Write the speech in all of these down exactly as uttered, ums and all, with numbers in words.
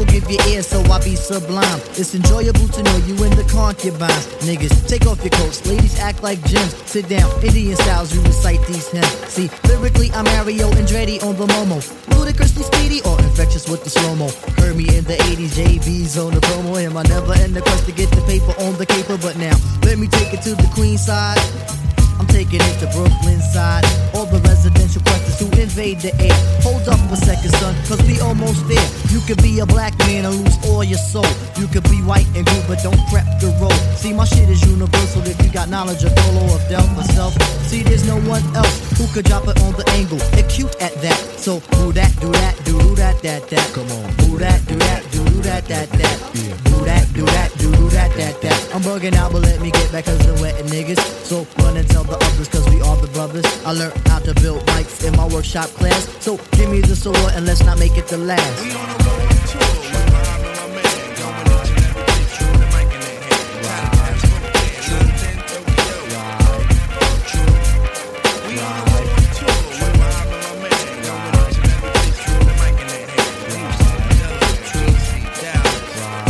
give your ear, so I be sublime. It's enjoyable to know you in the concubines. Niggas, take off your coats, ladies act like gems. Sit down, Indian styles, you recite these hymns. See, lyrically I'm Mario Andretti on the Momo. Ludicrously speedy or infectious with the slow-mo. Heard me in the eighties, J B's on the promo. Him, I never end the quest to get the paper on the caper. But now, let me take it to the Queen side. I'm taking it to Brooklyn side. All the residential questions to invade the air. Hold up a second, son, cause we almost there. You could be a black man and lose all your soul. You could be white and blue, but don't prep the road. See, my shit is universal if you got knowledge of Dolo or Del myself. See, there's no one else who could drop it on the angle. They're cute at that. So, do that, do that, do do that, that, that. Come on. Do that, do that, do do that, that, that. Do that, do that, do do that, that, that. I'm bugging out, but let me get back cause I'm wetting niggas. So, run and tell the others cause we are the brothers. I learned how to build mics in my workshop class. So give me the sword and let's not make it the last. We on a road tour with Muhammad, my man. Going into that bitch with the mic in their hand. Right. London, Tokyo. Right. We on a road tour with Muhammad, my man. Going into that bitch with the mic in their hand. Houston, D C, Dallas.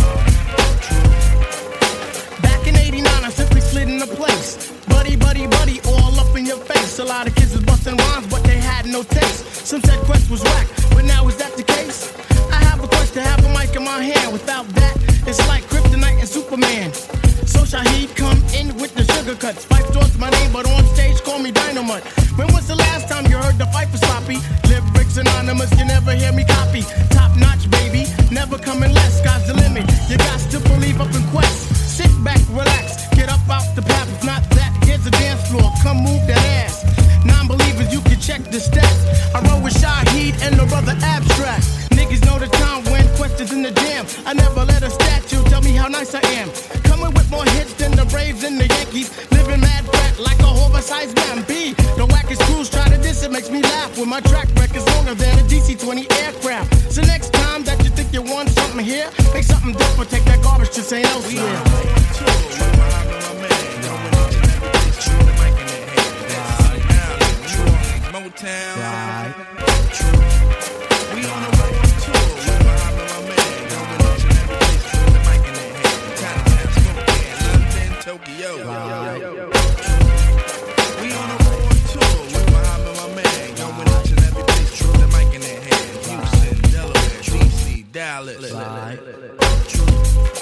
Back in eighty-nine, I simply slid into place. Buddy, buddy, buddy, all up in your face. A lot of kids was busting rhymes, but they had no taste. Some said Quest was whack, but now is that the case? I have a quest to have a mic in my hand. Without that, it's like Kryptonite and Superman. So Shaheed come in with the sugar cuts. Fife thoughts my name, but on stage call me Dynamite. When was the last time you heard the fight was sloppy? Lyrics anonymous, you never hear me copy. Top notch, baby, never coming less. Sky's the limit, you got to believe up in Quest. Sit back, relax, get up out the path. If not that, here's a dance floor, come move that ass. Non-believers, you can check the stats. I roll with Shaheed and the brother Abstract. Niggas know the time when questions in the jam. I never let a statue tell me how nice I am. Coming with more hits than the Braves and the Yankees. Living mad fat like a oversized man. B, the wackest crews try to diss it, makes me laugh. When my track record's longer than a D C twenty aircraft. So next time that you think you want something here, make something different, take that garbage to Saint Elsewhere. We on a road tour with Muhammad, my man. Going into that bitch with the mic in their hand. Motown. Right. We on a road tour with Muhammad, my man. Going into that bitch with the mic in their hand. Chinatown, Spokane, London, Tokyo. Right. We on a road tour with Muhammad, my man. Going into that bitch with the mic in their hand. Houston, Delaware, D C, Dallas. Right.